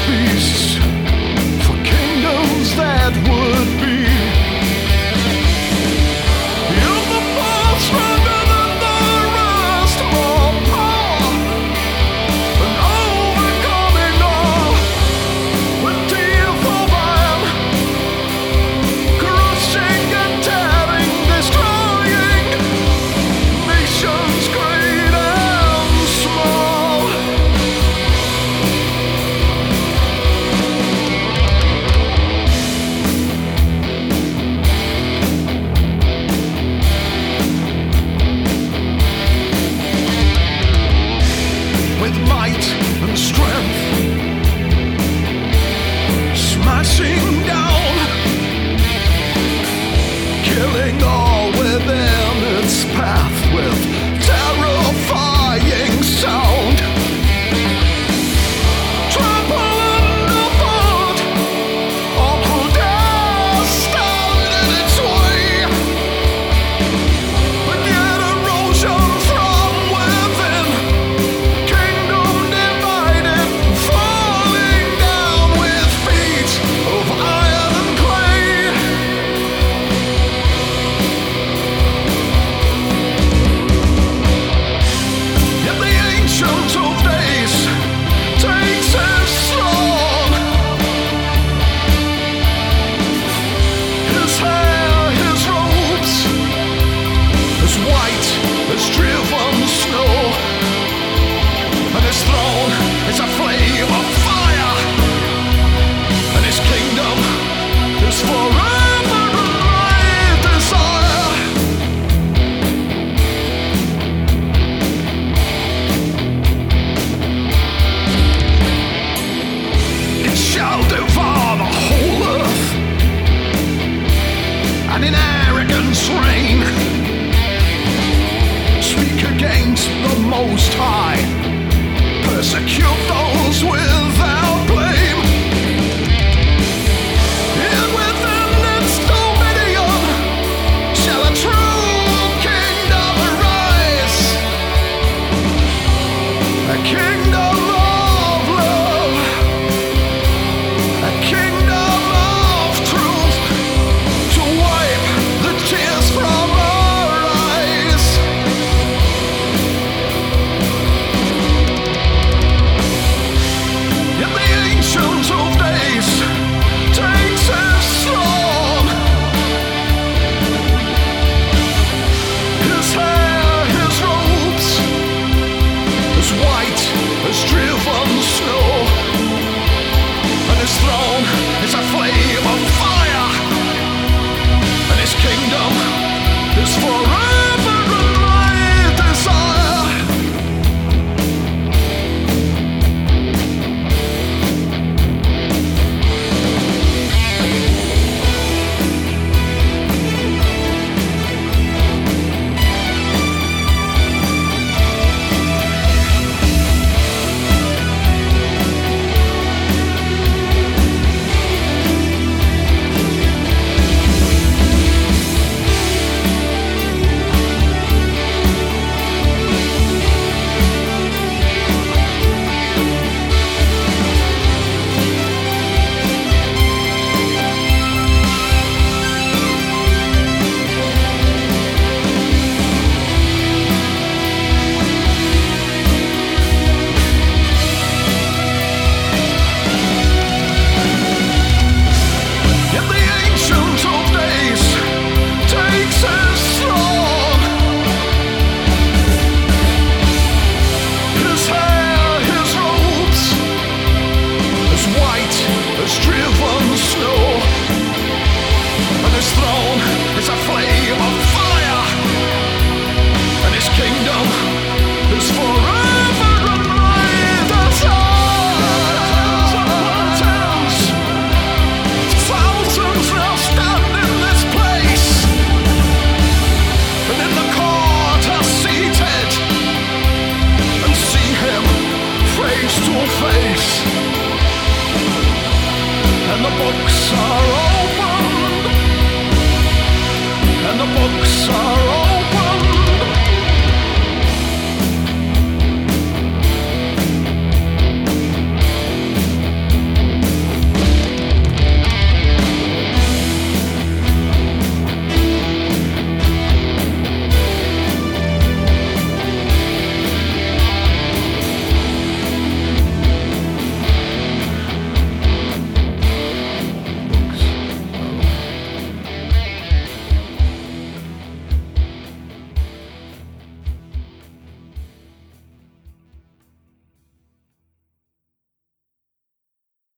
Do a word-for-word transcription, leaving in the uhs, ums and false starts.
beasts for kingdoms that would be. If the poor stronger than the rest, more power and overcoming all with teeth of iron, crushing and tearing, destroying nations great and small. With might and strength, smashing down, killing all within its path with terrifying sound. Trample underfoot all who dare stand in its way. Again erosion from within, kingdom divided, falling down with feet of iron and clay. Yet the ancient of days takes his throne. His hair, his robes, as white as driven snow, and his throne is a flame of fire, and his kingdom is forever my desire. It shall devour the whole earth, and in arrogance reign, speak against the Most High, persecute those without.